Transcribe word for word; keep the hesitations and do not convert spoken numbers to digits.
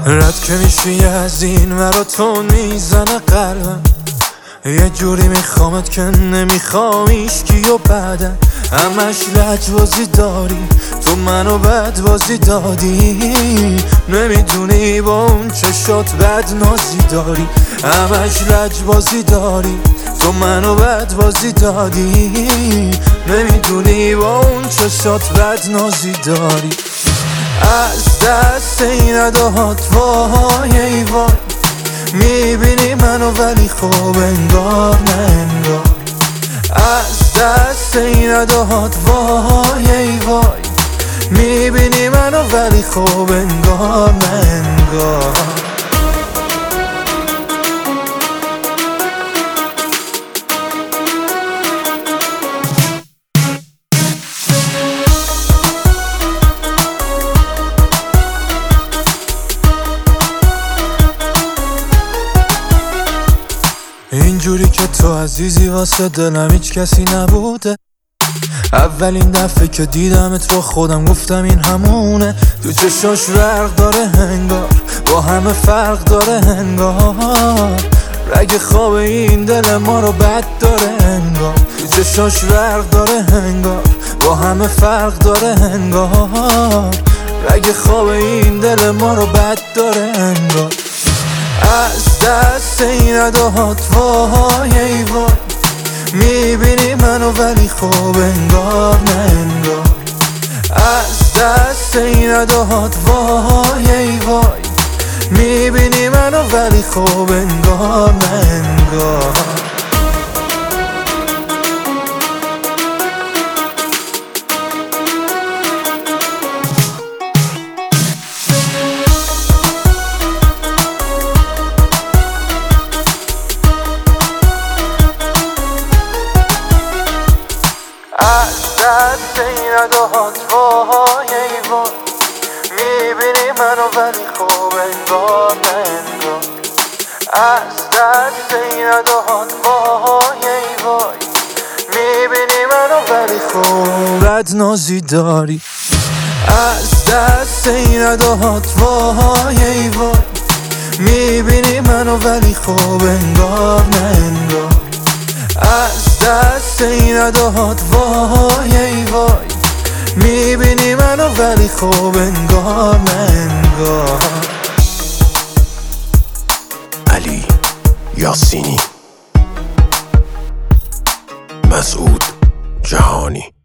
رد که میشی از این ورا تون میزنه قلبم، یه جوری میخوامت که نمیخوام ایشکی و بعدن همش لجبازی داری، تو منو بد بازی دادی، نمیدونی با اون چشات بد نازی داری، همش لجبازی داری، تو منو بد بازی دادی، نمیدونی با اون چشات بد نازی داری. از دست این اداهات وای ای وای، میبینی منو ولی خوب انگار نه انگار. از دست این اداهات وای ای وای، میبینی منو ولی خوب انگار نه انگار. اینجوری که تو عزیزی واسه دلم هیچ کسی نبوده، اولین دفعه که دیدمت با خودم گفتم این همونه، تو چشاش برق داره انگار، با همه فرق داره انگار، رگ خواب این دل ما رو بد داره انگار، تو چشاش برق داره انگار، با همه فرق داره انگار، رگ خواب این دل ما رو بد داره انگار. از دست این اداهات وای ای وای، میبینی منو ولی خوب انگار نه انگار. از دست این اداهات وای ای وای، میبینی منو ولی خوب انگار نه انگار. از دست این اداهات وای ای وای، میبینی منو ولی خوب انگار نه انگار. از دست این اداهات وای ای وای، میبینی منو ولی خوب بد نازی داری. از دست این اداهات وای ای وای، میبینی منو ولی خوب انگار نه انگار. از دست این اداهات وای ای وای، میبینی منو ولی خوب انگار نه انگار. علی یاسینی، مسعود جهانی.